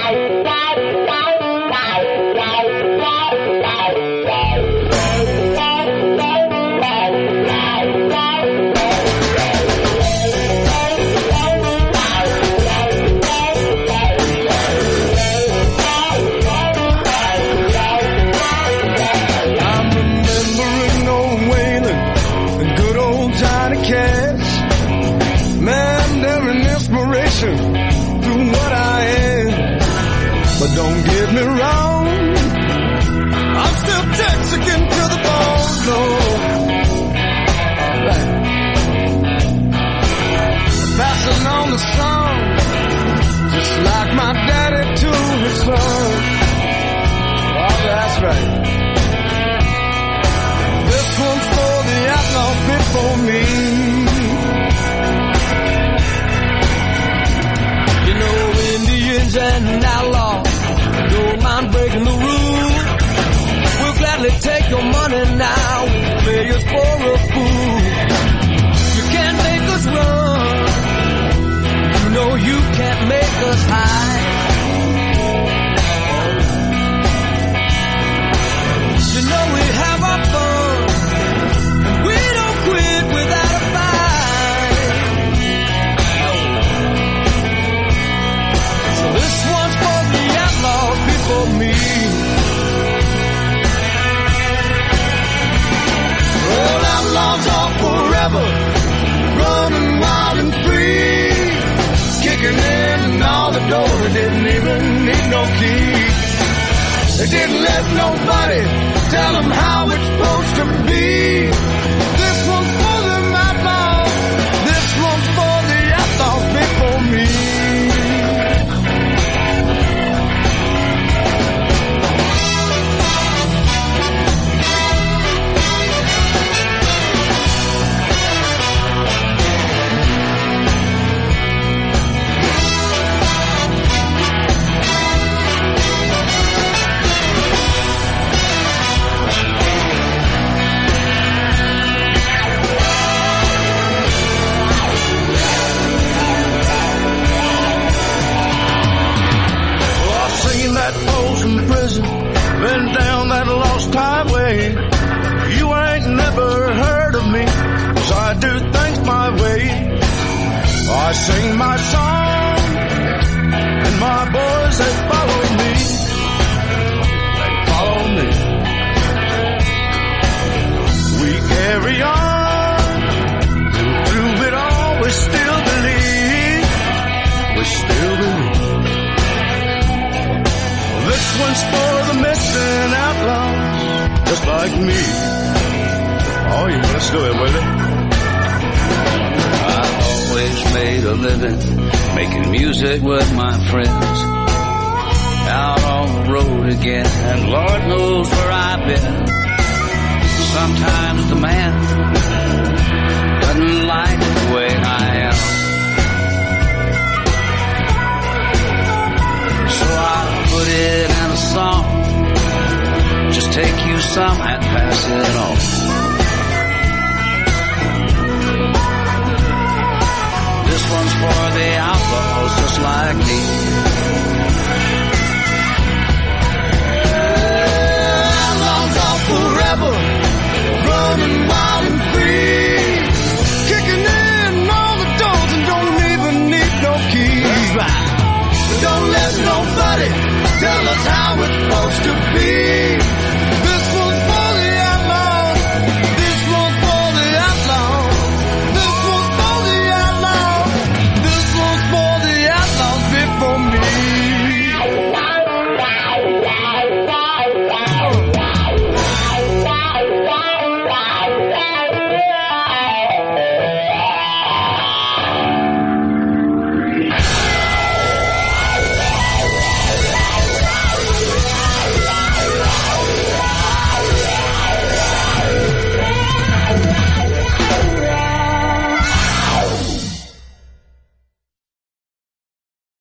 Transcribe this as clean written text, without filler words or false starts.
Don't get me wrong, I'm still Texican to the bone, no. Right. Passing on the song, just like my daddy to his son. Oh, that's right. This one's for the outlaws before me. You know, Indians and outlaws don't mind breaking the rules. We'll gladly take your money now. We'll play us for a fool. You can't make us run. You know you can't make us hide. You know we have our fun, and we don't quit without a fight. So this one's for the outlaws before me. Well, outlaws are forever, running wild and free, kicking in and all the doors. They didn't even need no key. They didn't let nobody tell them how it's supposed to be. This one's for them outlaws. This one's for the outlaws before me. Been down that lost highway. You ain't never heard of me, 'cause I do things my way. I sing my song, and my boys, they follow me. They follow me. We carry on, through it all we still believe. We still believe. This one's for the missing outlaws, just like me. Oh yeah, let's do it, Willie. I always made a living making music with my friends. Out on the road again, and Lord knows where I've been. Sometimes the man doesn't like the way I am, so I put it in a song. Just take you some and pass it on. This one's for the outlaws just like me. Outlaws are forever, running wild and free, kicking in all the doors and don't even need no key. That's right. Don't let nobody tell us how it's supposed to be.